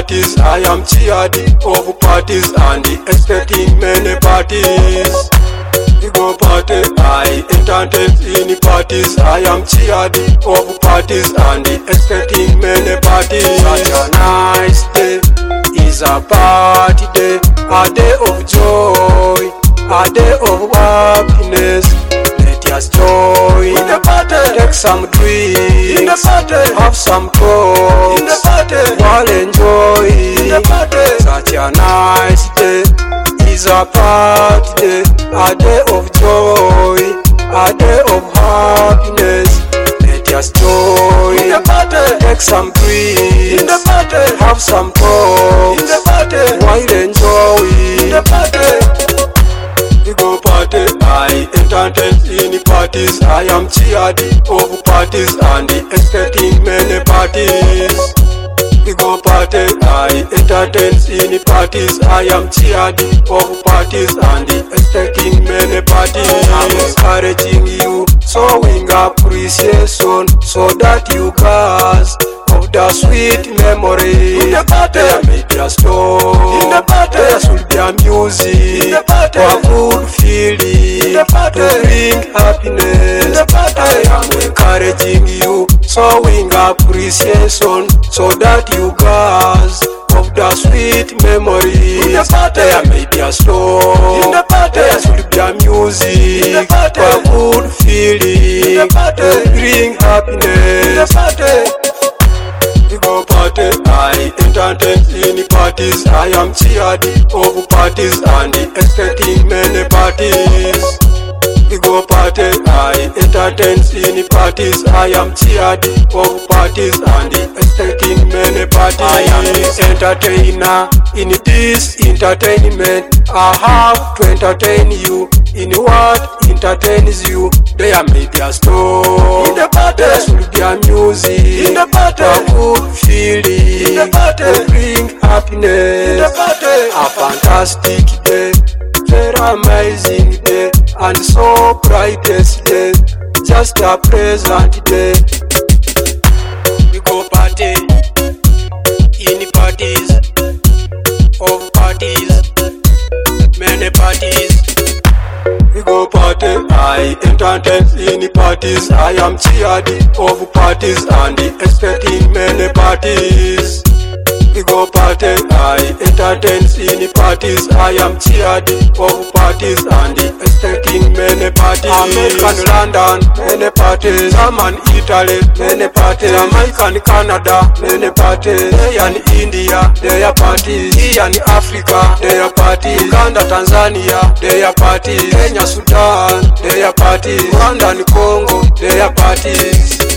parties. I am cheered of parties and expecting many parties. We go party, I entertain in parties. I am cheered of parties and expecting many parties. Such a nice day is a party day, a day of joy, a day of happiness. Let us join in the party, take some drinks in the party, have some talks in the party, while enjoy in the party. Such a nice day is a party day, a day of joy, a day of happiness. Let us join in the party, take some drinks in the party, have some talks in the party, while enjoy in the party. We go party, I entertain in parties. I am cheered of parties and expecting many parties. We go party, I entertain in parties. I am cheered of parties and expecting many parties. I'm encouraging you, showing appreciation, so that you guys of the sweet memory. In the party, there may be a story. In the party, there should be a music. In the party, for a good feeling. In the party, to bring happiness. In the party, I am encouraging you, showing appreciation, so that you guys of the sweet memory. In the party, there may be a story. In the party, there should be a music. In the party, for a good feeling. In the party, to bring happiness. In the party. We go party, I entertain in parties. I am cheered of parties and expecting many parties. We go party, I entertain in parties. I am cheered of parties and expecting many parties. I am the entertainer in this entertainment. I have to entertain you in what entertains you. There may be a story in the party, there should be a music in the party, a good feeling in the party, to bring happiness in the party. A fantastic day, very amazing day, and so brightest day, just a present day. We go party in parties, of parties, many parties. We go party, I entertain in parties. I am cheered of parties and expecting many parties. We go party, I entertain in parties. I am cheered of parties and expecting many parties. American London, many parties. German Italy, many parties. Jamaican Canada, many parties. They in India, they are parties. Here in Africa, they are parties. Uganda, Tanzania, they are parties. Kenya, Sudan, they are parties. Rwanda and Congo, they are parties.